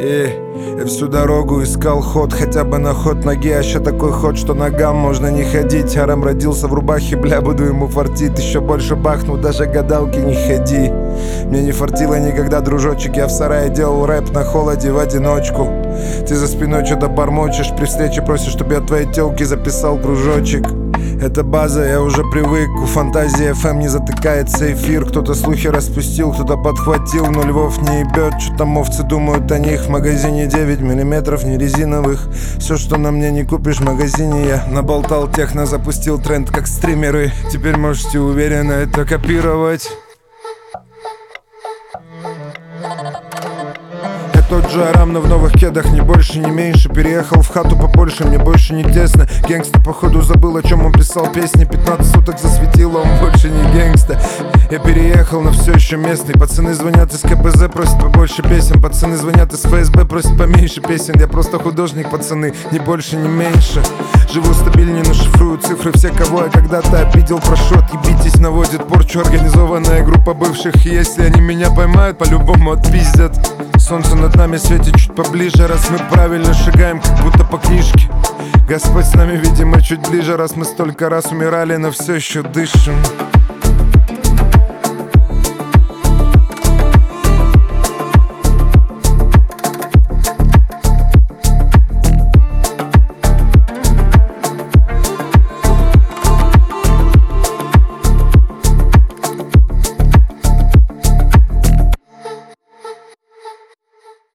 Я всю дорогу искал ход, хотя бы на ход ноги. А еще такой ход, что ногам можно не ходить. Арам родился в рубахе, бля, буду ему фартить. Еще больше бахну, даже гадалки не ходи. Мне не фартило никогда, дружочек. Я в сарае делал рэп на холоде в одиночку. Ты за спиной что-то бормочешь, при встрече просишь, чтобы я твоей тёлке записал кружочек. Это база, я уже привык. У фантазии FM не затыкается эфир. Кто-то слухи распустил, кто-то подхватил. Но львов не ебет, что там овцы думают о них. В магазине 9 миллиметров, не резиновых. Все, что на мне не купишь в магазине, я наболтал техно, запустил тренд как стримеры. Теперь можете уверенно это копировать. Тот же Арам, но в новых кедах, ни больше, ни меньше. Переехал в хату побольше, мне больше не тесно. Гэнгста походу забыл, о чем он писал песни. 15 суток засветило, он больше не гэнгста. Я переехал, но все еще местный. Пацаны звонят из КПЗ, просят побольше песен. Пацаны звонят из ФСБ, просят поменьше песен. Я просто художник, пацаны, ни больше, ни меньше. Живу стабильнее, но шифрую цифры. Все, кого я когда-то обидел, прошу, отъебитесь, наводит порчу организованная группа бывших. Если они меня поймают, по-любому отпиздят. Солнце над нами светит чуть поближе, раз мы правильно шагаем, как будто по книжке. Господь с нами, видимо, чуть ближе, раз мы столько раз умирали, но все еще дышим.